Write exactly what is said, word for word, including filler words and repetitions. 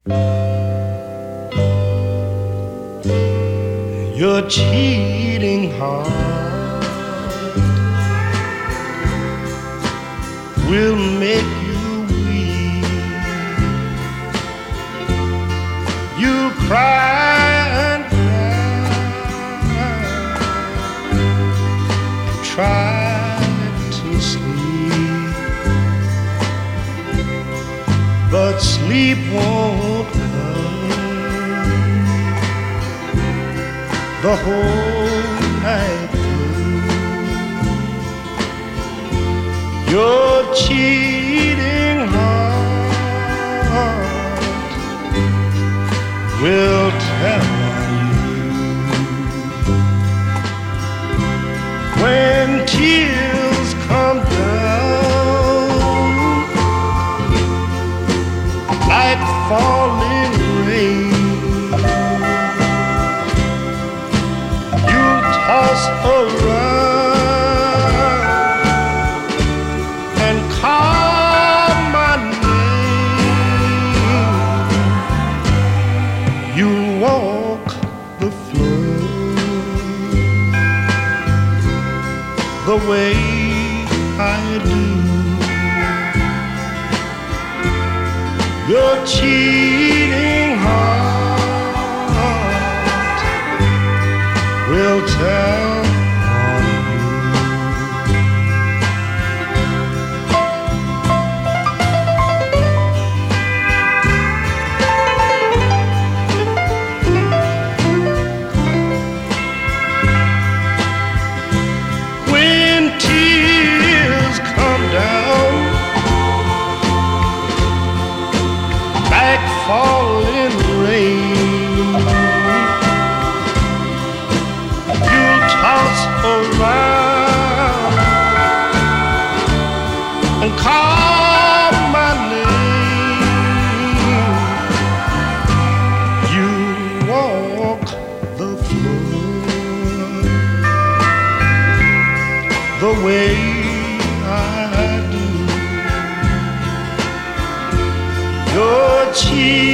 Your cheating heart will make you weep. You cry and cry, try to sleep, but sleep won't the whole night through. Your cheating heart will tell on you when tears come down like falling rain. Toss around and call my name. You walk the floor the way I do. Your cheating heart will tell on you. When tears come down like falling rain, toss around and call my name. You walk the floor the way I do. Your cheek